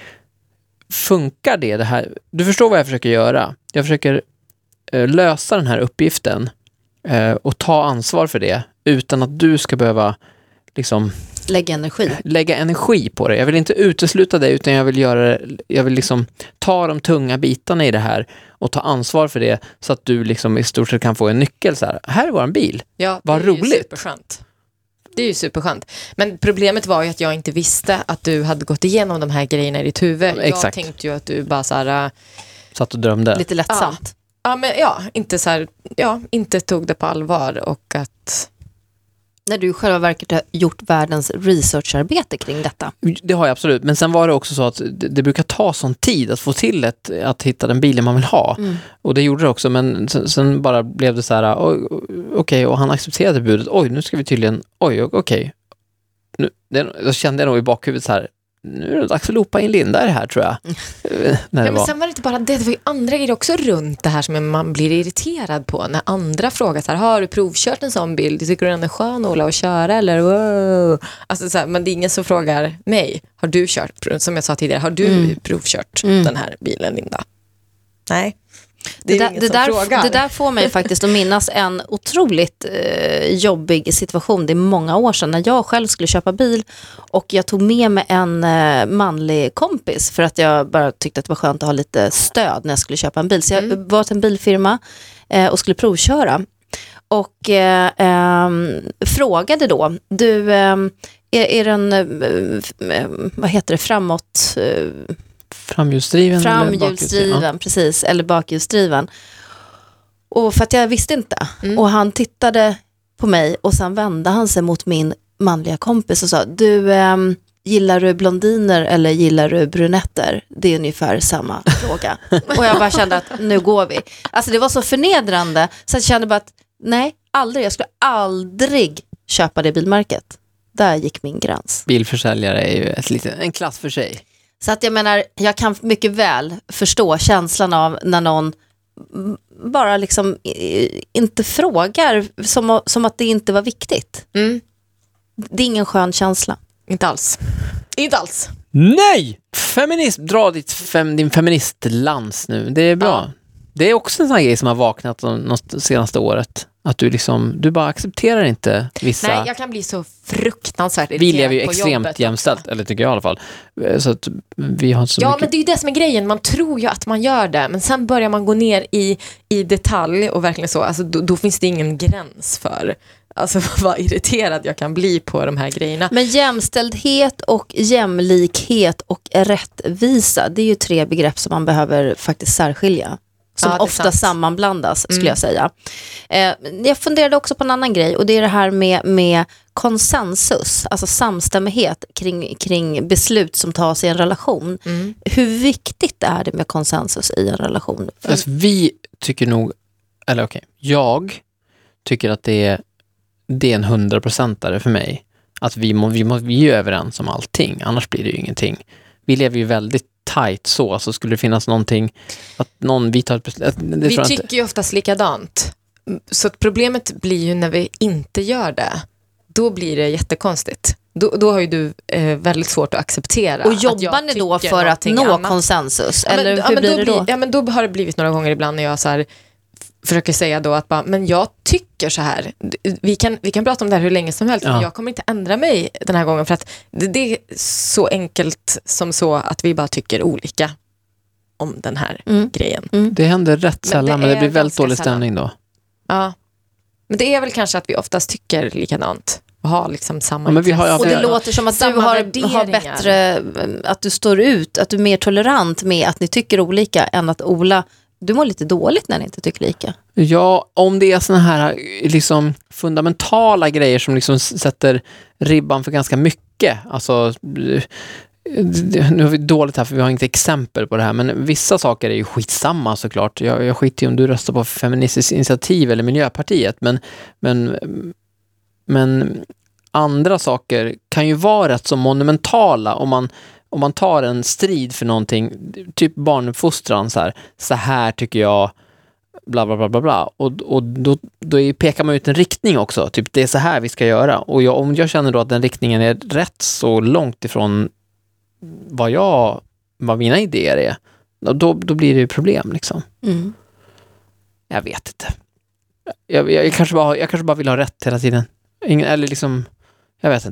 Funkar det, det här? Du förstår vad jag försöker göra. Jag försöker uh, lösa den här uppgiften och ta ansvar för det utan att du ska behöva liksom Lägga energi. lägga energi på det. Jag vill inte utesluta det, utan jag vill göra jag vill liksom ta de tunga bitarna i det här och ta ansvar för det, så att du liksom i stort sett kan få en nyckel så här. Här är våran bil. Ja, Vad det är roligt. Ju superskönt. Det är ju superskönt. Men problemet var ju att jag inte visste att du hade gått igenom de här grejerna i ditt huvud. Ja, exakt. Jag tänkte ju att du bara så här... Satt och drömde. Lite lättsamt. Ja, men ja, inte så här, ja, inte tog det på allvar, och att... När du själva verket har gjort världens researcharbete kring detta. Det har jag absolut. Men sen var det också så att det, det brukar ta sån tid att få till ett, att hitta den bilen man vill ha. Mm. Och det gjorde det också. Men sen, sen bara blev det så här, okej, okay, och han accepterade budet. Oj, nu ska vi tydligen, oj, okej. Okay. Nu, det, då kände jag nog i bakhuvudet så här, nu är det dags att loopa in Linda i det här, tror jag. Mm. När det ja, men sen var det inte bara det, det var ju andra grejer också runt det här som man blir irriterad på. När andra frågar så här, har du provkört en sån bil? Tycker du den är skön, Ola, att köra? Eller wow. Alltså så här, men det är ingen som frågar mig, har du kört, som jag sa tidigare, har du mm. provkört mm. den här bilen, Linda? Nej. Det, det, där, det, där, det där får mig faktiskt att minnas en otroligt eh, jobbig situation. Det är många år sedan när jag själv skulle köpa bil, och jag tog med mig en eh, manlig kompis för att jag bara tyckte att det var skönt att ha lite stöd när jag skulle köpa en bil. Så jag mm. var till en bilfirma eh, och skulle provköra, och eh, eh, frågade då, du, eh, är, är den eh, vad heter det, framåt... Eh, Framhjulsdriven, Framhjulsdriven, eller precis, eller bakhjulsdriven. Och för att jag visste inte. Mm. Och han tittade på mig, och sen vände han sig mot min manliga kompis och sa, du, eh, gillar du blondiner eller gillar du brunetter? Det är ungefär samma fråga. Och jag bara kände att nu går vi. Alltså det var så förnedrande, så jag kände bara att nej, aldrig, jag skulle aldrig köpa det bilmärket. Där gick min gräns. Bilförsäljare är ju ett litet, en klass för sig. Så att jag menar, jag kan mycket väl förstå känslan av när någon bara liksom inte frågar, som, som att det inte var viktigt. Mm. Det är ingen skön känsla. Inte alls. Inte alls. Nej! Feminism, dra ditt fem, din feministlans nu. Det är bra. Ja. Det är också en sån här grej som har vaknat det senaste året. Att du liksom, du bara accepterar inte vissa... Nej, jag kan bli så fruktansvärt irriterad. Vi lever ju extremt jämställt, eller tycker jag i alla fall. Så att vi har så ja, mycket... men det är ju det som är grejen. Man tror ju att man gör det, men sen börjar man gå ner i, i detalj och verkligen så. Alltså, då, då finns det ingen gräns för alltså, vad irriterad jag kan bli på de här grejerna. Men jämställdhet och jämlikhet och rättvisa, det är ju tre begrepp som man behöver faktiskt särskilja. Som ja, ofta sant. sammanblandas, skulle mm. jag säga. Eh, jag funderade också på en annan grej, och det är det här med, med konsensus, alltså samstämmighet kring, kring beslut som tas i en relation. Mm. Hur viktigt är det med konsensus i en relation? För... Alltså, vi tycker nog, eller okej, okay, jag tycker att det är, det är en hundraprocentare för mig. Att vi, må, vi, må, vi är överens om allting, annars blir det ju ingenting. Vi lever ju väldigt tight så, så skulle det finnas någonting att någon vi tar ett beslut. Vi tycker inte. ju oftast likadant. Så att problemet blir ju när vi inte gör det. Då blir det jättekonstigt. Då, då har ju du eh, väldigt svort att acceptera. Och jobbar ni då för att nå annat. konsensus? Ja, men, eller hur ja, men blir det då? Ja, men då har det blivit några gånger ibland när jag så här försöker säga då att bara, men jag tycker så här. Vi kan, vi kan prata om det här hur länge som helst, ja. men jag kommer inte ändra mig den här gången, för att det, det är så enkelt som så att vi bara tycker olika om den här mm. grejen. Mm. Det händer rätt sällan, men det, men det blir väldigt dålig stämning då. Ja, men det är väl kanske att vi oftast tycker likadant och har liksom samma ja, men vi har, och det låter som att du har, har bättre, att du står ut, att du är mer tolerant med att ni tycker olika än att Ola, du mår lite dåligt när ni inte tycker lika. Ja, om det är såna här liksom fundamentala grejer som liksom sätter ribban för ganska mycket. Alltså, nu har vi dåligt här för vi har inte exempel på det här, men vissa saker är ju skitsamma såklart. Jag, jag skiter ju om du röstar på Feministiskt initiativ eller Miljöpartiet, men, men, men andra saker kan ju vara rätt så monumentala om man Om man tar en strid för någonting, typ barnuppfostran, så här, så här tycker jag, bla bla bla bla bla. Och, och då, då pekar man ut en riktning också. Typ, det är så här vi ska göra. Och jag, om jag känner då att den riktningen är rätt så långt ifrån vad jag, vad mina idéer är, då, då blir det ju problem liksom. Mm. Jag vet inte. Jag, jag, jag, kanske bara, jag kanske bara vill ha rätt hela tiden. Ingen, eller liksom, jag vet inte.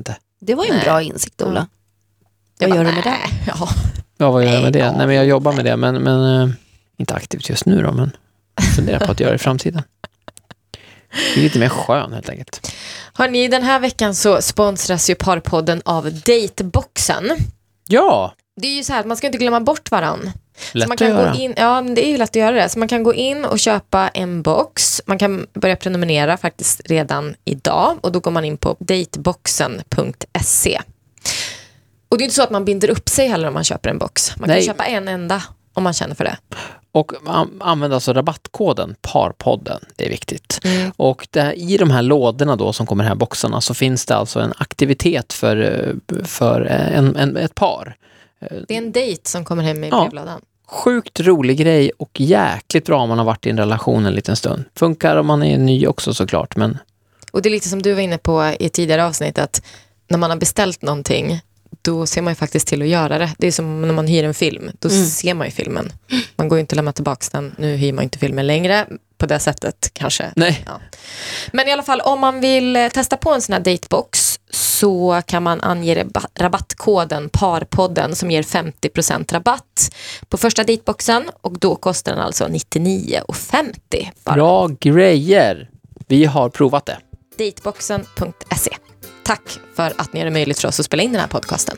Det var ju en Nej. bra insikt, Ola. Jag Vad bara, gör du med det? nej, Ja. Ja, vad gör jag med det? Nej, Nej, men jag jobbar med det, men, men eh, inte aktivt just nu då, men jag funderar på att göra det i framtiden. Det är lite mer skön helt enkelt. Hörrni, den här veckan så sponsras ju Parpodden av Dateboxen. Ja, Det är ju så här att man ska inte glömma bort varann. lätt Så man att kan göra. gå in, ja, men det är ju lätt att göra det. Så man kan gå in och köpa en box. Man kan börja prenumerera faktiskt redan idag. Och då går man in på dateboxen punkt se. Och det är inte så att man binder upp sig heller om man köper en box. Man Nej. kan köpa en enda om man känner för det. Och an- använd alltså rabattkoden Parpodden, det är viktigt. Mm. Och det, i de här lådorna då som kommer i de här boxarna så finns det alltså en aktivitet för, eh, för en, en, ett par. Det är en dejt som kommer hem i Ja. brevlådan. Sjukt rolig grej och jäkligt bra om man har varit i en relation en liten stund. Funkar om man är ny också såklart, men Och det är lite som du var inne på i ett tidigare avsnitt, att när man har beställt någonting, då ser man ju faktiskt till att göra det. Det är som när man hyr en film, då Mm. ser man ju filmen. Man går ju inte att lämna tillbaka den, nu hyr man inte filmen längre på det sättet kanske. nej. Ja. Men i alla fall, om man vill eh, testa på en sån här datebox så kan man ange reba- rabattkoden Parpodden som ger femtio procent rabatt på första dateboxen, och då kostar den alltså nittionio femtio bara. Bra grejer. Vi har provat det. dateboxen punkt se. Tack för att ni gör det möjligt för oss att spela in den här podcasten.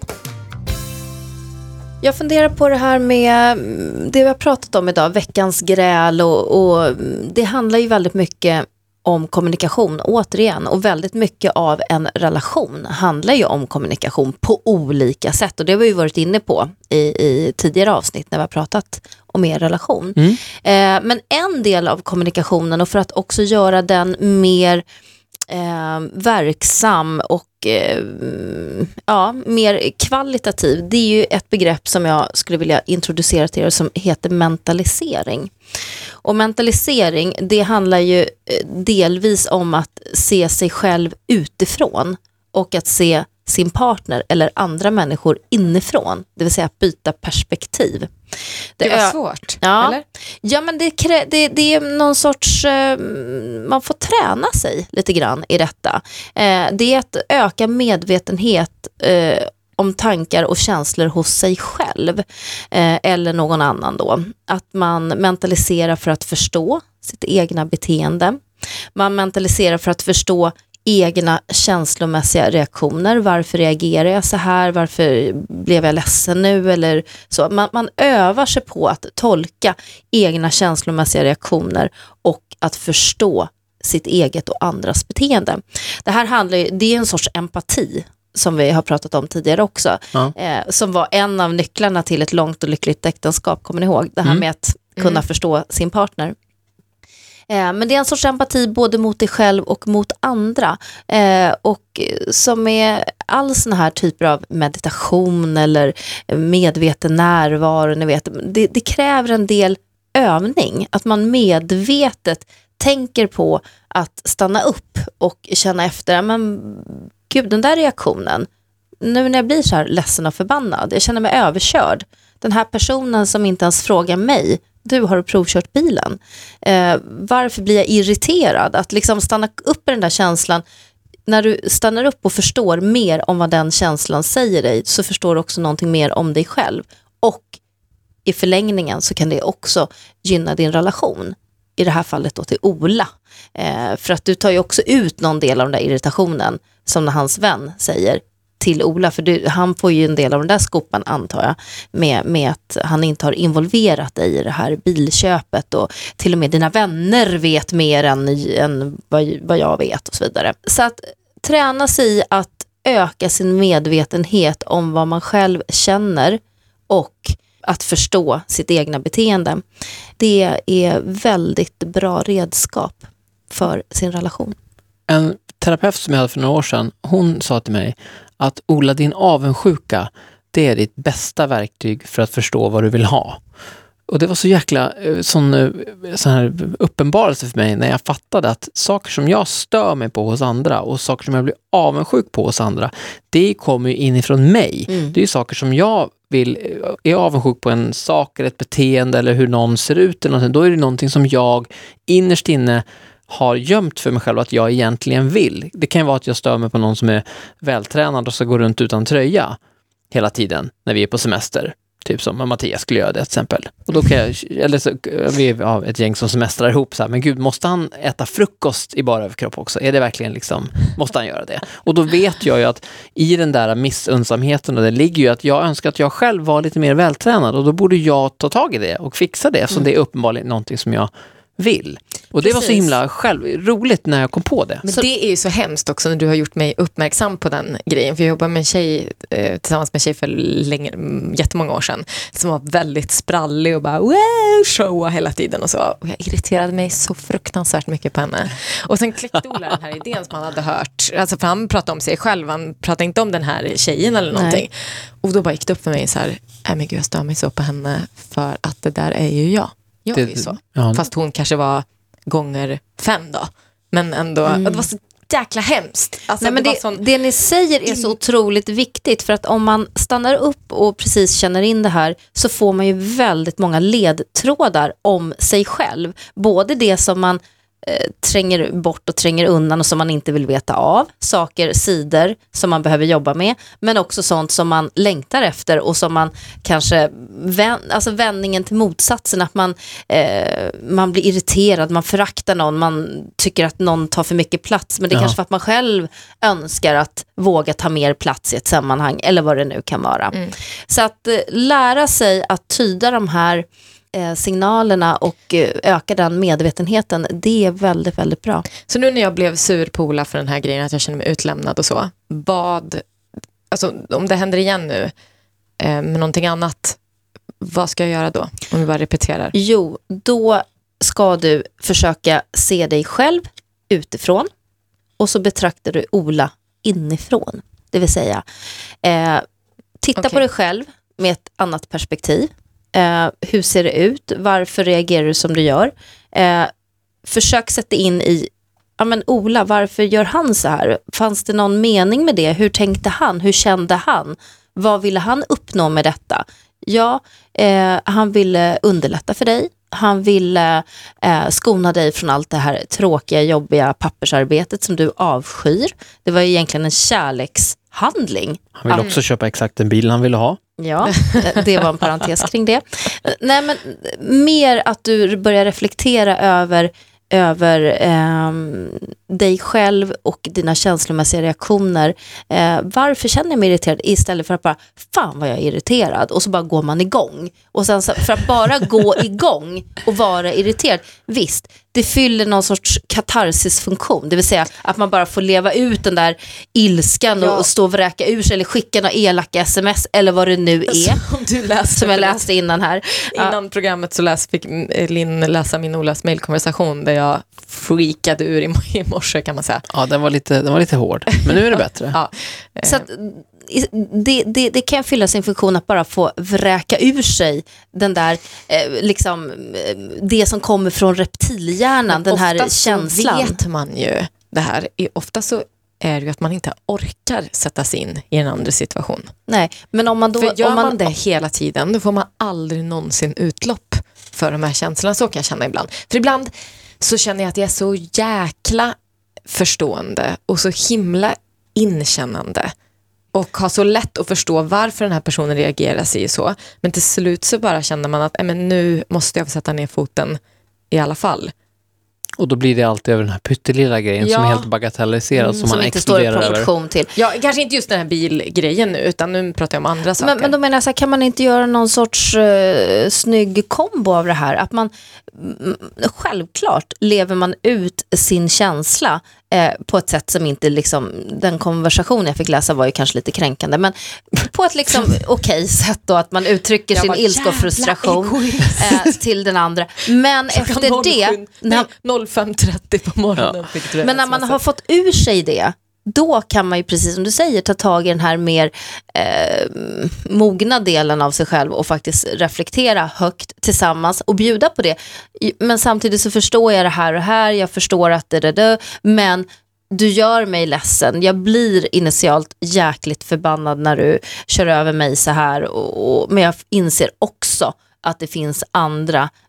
Jag funderar på det här med det vi har pratat om idag, veckans gräl, och, och det handlar ju väldigt mycket om kommunikation återigen, och väldigt mycket av en relation handlar ju om kommunikation på olika sätt, och det har vi ju varit inne på i, i tidigare avsnitt när vi har pratat om er relation. Mm. Eh, men en del av kommunikationen, och för att också göra den mer eh, verksam och eh, ja, mer kvalitativ, det är ju ett begrepp som jag skulle vilja introducera till er som heter mentalisering. Och mentalisering, det handlar ju eh, delvis om att se sig själv utifrån och att se sin partner eller andra människor inifrån, det vill säga att byta perspektiv. Det var ö- svårt, Ja. eller? Ja, men det, krä- det, det är någon sorts, eh, man får träna sig lite grann i detta. Eh, det är att öka medvetenhet eh, om tankar och känslor hos sig själv eh, eller någon annan då. Att man mentaliserar för att förstå sitt egna beteende. Man mentaliserar för att förstå egna känslomässiga reaktioner. Varför reagerar jag så här? Varför blev jag ledsen nu? Eller så. Man, man övar sig på att tolka egna känslomässiga reaktioner och att förstå sitt eget och andras beteende. Det här handlar ju, det är en sorts empati som vi har pratat om tidigare också. Ja. Eh, som var en av nycklarna till ett långt och lyckligt äktenskap, kommer ni ihåg? Det här Mm. med att kunna Mm. förstå sin partner. Eh, men det är en sorts empati både mot dig själv och mot andra. Eh, och som är all såna här typer av meditation eller medveten närvaro, ni vet, det, det kräver en del övning. Att man medvetet tänker på att stanna upp och känna efter, men gud, den där reaktionen, nu när jag blir så här ledsen och förbannad, jag känner mig överkörd. Den här personen som inte ens frågar mig, du har provkört bilen. Eh, varför blir jag irriterad? Att liksom stanna upp i den där känslan. När du stannar upp och förstår mer om vad den känslan säger dig, så förstår du också någonting mer om dig själv. Och i förlängningen så kan det också gynna din relation. I det här fallet då till Ola. Eh, för att du tar ju också ut någon del av den där irritationen, som när hans vän säger till Ola, för du, han får ju en del av den där skopan, antar jag, med, med att han inte har involverat dig i det här bilköpet, och till och med dina vänner vet mer än, än vad, vad jag vet och så vidare. Så att träna sig i att öka sin medvetenhet om vad man själv känner och att förstå sitt egna beteende, det är väldigt bra redskap för sin relation. En terapeut som jag hade för några år sedan, hon sa till mig att Ola, din avundsjuka, det är ditt bästa verktyg för att förstå vad du vill ha. Och det var så jäkla eh, sån, eh, sån här uppenbarelse för mig när jag fattade att saker som jag stör mig på hos andra och saker som jag blir avundsjuk på hos andra, det kommer ju inifrån mig. Mm. Det är ju saker som jag vill, är avundsjuk på en sak eller ett beteende eller hur någon ser ut eller någonting, då är det någonting som jag innerst inne har gömt för mig själv att jag egentligen vill. Det kan ju vara att jag stör mig på någon som är vältränad och så går runt utan tröja hela tiden när vi är på semester. Typ som Mattias skulle göra det till exempel. Och då kan jag, eller så, vi har ett gäng som semestrar ihop så här, men gud, måste han äta frukost i bara överkropp också? Är det verkligen liksom, måste han göra det? Och då vet jag ju att i den där missunnsamheten, och det ligger ju att jag önskar att jag själv var lite mer vältränad, och då borde jag ta tag i det och fixa det, eftersom mm. det är uppenbarligen någonting som jag vill. Och det Precis. var så himla själv, roligt när jag kom på det. Men så det är ju så hemskt också när du har gjort mig uppmärksam på den grejen. För jag jobbade med en tjej eh, tillsammans med en tjej för länge, jättemånga år sedan som var väldigt sprallig och bara wow, showa hela tiden och så. Och jag irriterade mig så fruktansvärt mycket på henne. Och sen kläckte Ola den här idén som han hade hört. Alltså för han pratade om sig själv, han pratade inte om den här tjejen eller någonting. Nej. Och då bara gick det upp för mig så här, nej men gud, jag stör mig så på henne för att det där är ju jag. Jag är ju så. Ja. Fast hon kanske var gånger fem då. Men ändå, mm. det var så jäkla hemskt. Alltså, Nej, men det, det, sån... det ni säger är så otroligt viktigt, för att om man stannar upp och precis känner in det här, så får man ju väldigt många ledtrådar om sig själv. Både det som man eh, tränger bort och tränger undan och som man inte vill veta av. Saker, sidor som man behöver jobba med. Men också sånt som man längtar efter och som man kanske, vän, alltså vändningen till motsatsen, att man, eh, man blir irriterad, man föraktar någon, man tycker att någon tar för mycket plats. Men det är ja. kanske för att man själv önskar att våga ta mer plats i ett sammanhang, eller vad det nu kan vara. Mm. Så att eh, lära sig att tyda de här signalerna och öka den medvetenheten, det är väldigt, väldigt bra. Så nu när jag blev sur på Ola för den här grejen, att jag känner mig utlämnad och så, vad, alltså om det händer igen nu eh, med någonting annat, vad ska jag göra då? Om vi bara repeterar. Jo, då ska du försöka se dig själv utifrån, och så betraktar du Ola inifrån. Det vill säga, eh, titta okay. på dig själv med ett annat perspektiv. Uh, hur ser det ut? Varför reagerar du som du gör? Uh, försök sätta in i, ja men Ola, varför gör han så här? Fanns det någon mening med det? Hur tänkte han? Hur kände han? Vad ville han uppnå med detta? Ja, uh, han ville underlätta för dig. Han ville uh, skona dig från allt det här tråkiga, jobbiga pappersarbetet som du avskyr. Det var egentligen en kärlekshandling. Han ville också mm. köpa exakt den bil han ville ha. Ja, det var en parentes kring det. Nej, men mer att du börjar reflektera över, över eh, dig själv och dina känslomässiga reaktioner. Eh, varför känner jag mig irriterad? Istället för att bara, fan vad jag är irriterad. Och så bara går man igång. Och sen för att bara gå igång och vara irriterad. Visst, det fyller någon sorts katarsisfunktion. Det vill säga att man bara får leva ut den där ilskan ja. och stå och vräka ur sig eller skicka några elaka sms eller vad det nu är. Som du läste. Som jag läste innan här. Innan ja. programmet så läs, fick Linn läsa min Olas mejlkonversation där jag freakade ur i morse, kan man säga. Ja, den var lite, den var lite hård. Men nu är det bättre. ja. Så att, det, det, det kan fylla sin funktion att bara få vräka ur sig den där eh, liksom det som kommer från reptilhjärnan, den här känslan. Ofta vet man ju det här. Ofta så är det ju att man inte orkar sätta sig in i en annan situation. Nej, men om man då... För gör om man, man det hela tiden, då får man aldrig någonsin utlopp för de här känslorna. Så kan jag känna ibland. För ibland så känner jag att jag är så jäkla förstående och så himla inkännande. Och har så lätt att förstå varför den här personen reagerar sig så. Men till slut så bara känner man att äh, men nu måste jag sätta ner foten i alla fall. Och då blir det alltid över den här pyttelilla grejen ja. som är helt bagatelliserad. Mm, som, som man inte står i proportion över. Till. Ja, kanske inte just den här bilgrejen nu, utan nu pratar jag om andra saker. Men, men då menar jag så här, kan man inte göra någon sorts uh, snygg kombo av det här? Att man, mm, självklart lever man ut sin känsla eh, på ett sätt som inte liksom, den konversation jag fick läsa var ju kanske lite kränkande, men på ett liksom okej okay sätt då, att man uttrycker jag sin ilska och frustration eh, till den andra. Men så efter det... noll fem trettio på morgonen ja. fick du det. Men när man har fått ur sig det, då kan man ju precis som du säger ta tag i den här mer eh, mogna delen av sig själv och faktiskt reflektera högt tillsammans och bjuda på det. Men samtidigt så förstår jag det här och här, jag förstår att det är det, men du gör mig ledsen. Jag blir initialt jäkligt förbannad när du kör över mig så här, och, och, men jag inser också att det finns andra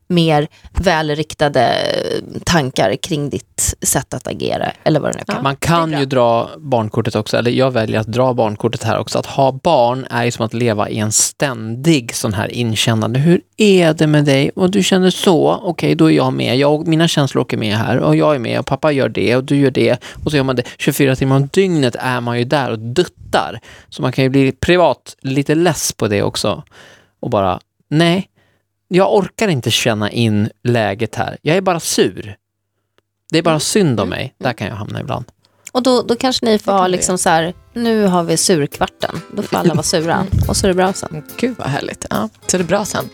mer välriktade tankar kring ditt sätt att agera eller vad det nu kan. Ja, man kan ju dra barnkortet också, eller jag väljer att dra barnkortet här också. Att ha barn är ju som att leva i en ständig sån här inkännande. Hur är det med dig? Och du känner så, okej, okay, då är jag med. Jag och mina känslor åker med här och jag är med och pappa gör det och du gör det och så gör man det. tjugofyra timmar om dygnet är man ju där och duttar. Så man kan ju bli privat lite less på det också. Och bara, nej, jag orkar inte känna in läget här. Jag är bara sur. Det är bara synd om mig. Där kan jag hamna ibland. Och då, då kanske ni får ha liksom så här, nu har vi surkvarten. Då får alla vara sura. Och så är det bra sen. Gud vad härligt. Ja, så är det bra sen.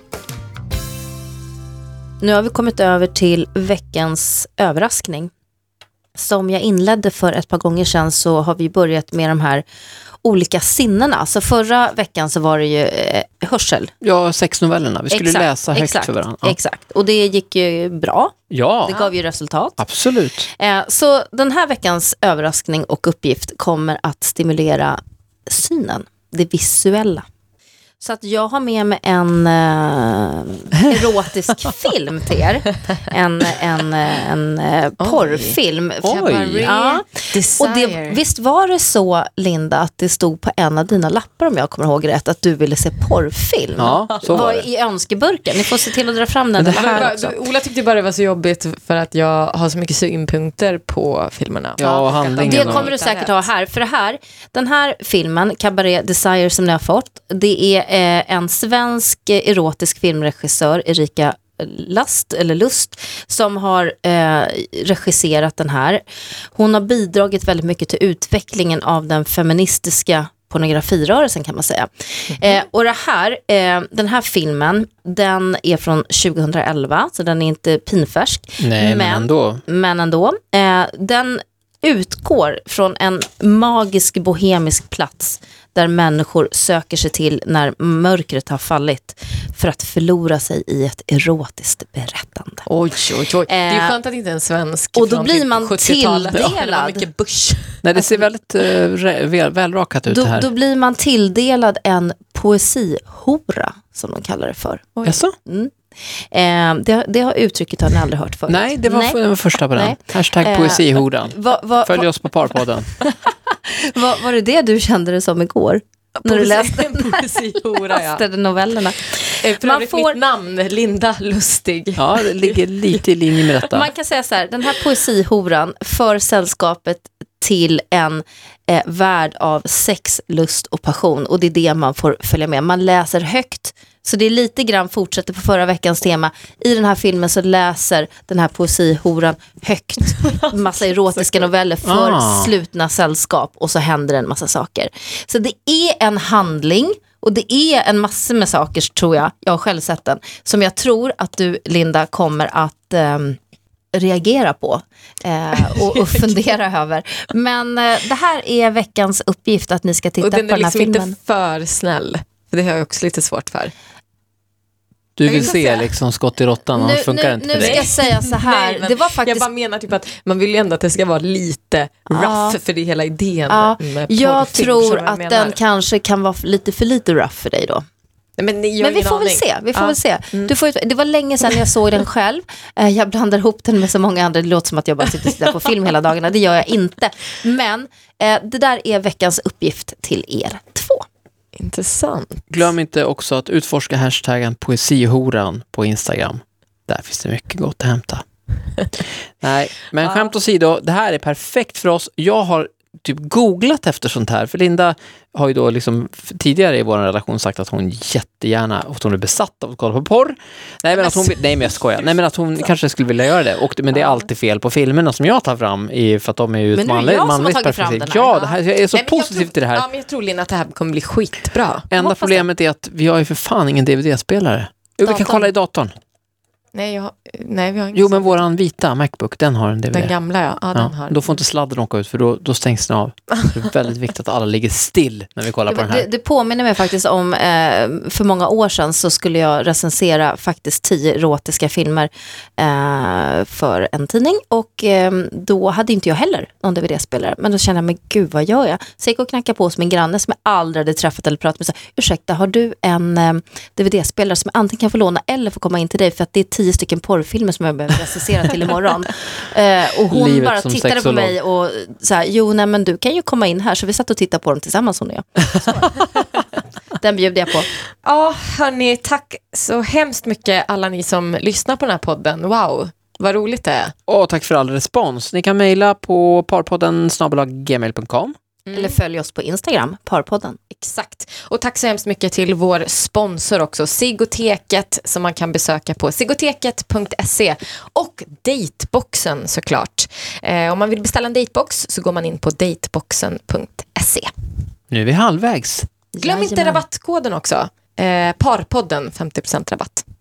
Nu har vi kommit över till veckans överraskning. Som jag inledde för ett par gånger sedan så har vi börjat med de här olika sinnena. Så förra veckan så var det ju eh, hörsel. Ja, sex novellerna. Vi skulle exakt, läsa högt exakt, för varandra. Ja. Exakt. Och det gick ju bra. Ja. Det gav ju resultat. Absolut. Eh, så den här veckans överraskning och uppgift kommer att stimulera synen. Det visuella. Så att jag har med mig en eh, erotisk film till er. En, en, en, en porrfilm. Oj. Ja. Och det, visst var det så, Linda, att det stod på en av dina lappar, om jag kommer ihåg rätt, att du ville se porrfilm. Ja, så var det. I önskeburken. Ni får se till att dra fram den. Det här här också. Ola tyckte bara det var så jobbigt för att jag har så mycket synpunkter på filmerna. Ja, och handlingen. Det kommer du säkert ha här. För det här, den här filmen, Cabaret Desire, som ni har fått, det är eh, en svensk eh, erotisk filmregissör, Erika Last, eller Lust, som har eh, regisserat den här. Hon har bidragit väldigt mycket till utvecklingen av den feministiska pornografirörelsen, kan man säga. Mm-hmm. Eh, och det här, eh, den här filmen, den är från tjugohundraelva, så den är inte pinfärsk. Nej, men, men ändå. Men ändå. Eh, den utgår från en magisk bohemisk plats där människor söker sig till när mörkret har fallit för att förlora sig i ett erotiskt berättande. Oj, oj, oj. Det är ju skönt att inte en svensk och då från blir man sjuttiotalet. tilldelad. Det var mycket bush. Nej, det ser väldigt uh, väl, välrakat ut då, det här. Då blir man tilldelad en poesihora, som de kallar det för. Jaså? Mm. Eh, det, det har uttrycket har ni aldrig hört förut. Nej, det var Nej. För, första på den. Nej. Hashtag Eh, poesihoran. Va, va, Följ va, oss på Parpodden. va, var det det du kände det som igår? När du läste, poesihora, ja. läste man man får mitt namn, Linda Lustig. Ja, det ligger lite i linje med detta. Man kan säga så här, den här poesihoran för sällskapet till en eh, värld av sex, lust och passion. Och det är det man får följa med. Man läser högt. Så det är lite grann, fortsätter på förra veckans tema. I den här filmen så läser den här poesihoran högt. Massa erotiska noveller för ah. slutna sällskap. Och så händer en massa saker. Så det är en handling. Och det är en massa med saker, tror jag. Jag har själv sett den. Som jag tror att du, Linda, kommer att Eh, reagera på eh, och, och fundera över. Men eh, det här är veckans uppgift, att ni ska titta och den på den här liksom filmen. inte för snäll. För det har jag också lite svårt för. Du vill Jag se säga. liksom skott i råttan, annars funkar det inte nu för ska dig. jag säga så här. Nej, men det var faktiskt... Jag bara menar typ att man vill ju ändå att det ska vara lite rough, Ja. för det är hela idén Ja, med jag porrfilm, tror som jag att menar. den kanske kan vara lite för lite rough för dig då. Nej, men jag har Men vi ingen får väl aning. se, vi får Ja. väl se. Mm. Du får, ju- det var länge sedan jag såg den själv. Eh, Jag blandar ihop den med så många andra. Det låter som att jag bara sitter och tittar på film hela dagarna. Det gör jag inte. Men eh, det där är veckans uppgift till er två. Intressant. Glöm inte också att utforska hashtaggen poesihoran på Instagram. Där finns det mycket gott att hämta. Nej, men Ja. skämt åsido, det här är perfekt för oss. Jag har typ googlat efter sånt här, för Linda har ju då liksom tidigare i vår relation sagt att hon jättegärna, att hon är besatt av att kolla på porr. Nej men att hon, nej men jag skojar. Nej men att hon kanske skulle vilja göra det. Och, men det är alltid fel på filmerna som jag tar fram i, för att de är ju Men ett nu är manligt, jag som har manligt tagit fram perspektiv. den här. Ja, det här, jag är så Nej, men jag positiv tror, till det här. Ja, men jag tror, Lina, att det här kommer bli skitbra. Enda hoppas problemet är att vi har ju för fan ingen D V D-spelare. Jo, vi kan Datorn. kolla i datorn. Nej, jag, nej vi har ingen Jo, sån. men våran vita MacBook, den har en D V D. Den gamla, ja. ja, den Ja, har. då får inte sladden åka ut, för då, då stängs den av. Så det är väldigt viktigt att alla ligger still när vi kollar på Det, den det, här. det påminner mig faktiskt om, eh, för många år sedan så skulle jag recensera faktiskt tio erotiska filmer eh, för en tidning. Och eh, då hade inte jag heller någon D V D-spelare. Men då kände jag, men gud, vad gör jag? Så jag gick och knackade på hos min granne som jag aldrig hade träffat eller pratat med. Så, ursäkta, har du en eh, D V D-spelare som jag antingen kan få låna eller få komma in till dig? För att det är tio stycken porrfilmer som jag behöver recensera till imorgon. Eh, och hon Livet bara som tittade sexolog. på mig och så här, jo nej men du kan ju komma in här. Så vi satt och tittade på dem tillsammans, hon och jag. Så. Den bjuder jag på. Ja, hörni, tack så hemskt mycket alla ni som lyssnar på den här podden. Wow, vad roligt det är. Och tack för all respons. Ni kan mejla på parpodden snabel-a gmail punkt com. Mm. Eller följ oss på Instagram, Parpodden. Exakt. Och tack så hemskt mycket till vår sponsor också, Sigoteket, som man kan besöka på sigoteket punkt se, och Dateboxen såklart. Eh, om man vill beställa en datebox så går man in på dateboxen punkt se. Nu är vi halvvägs. Glöm inte Jajamän. rabattkoden också. Eh, Parpodden, femtio procent rabatt.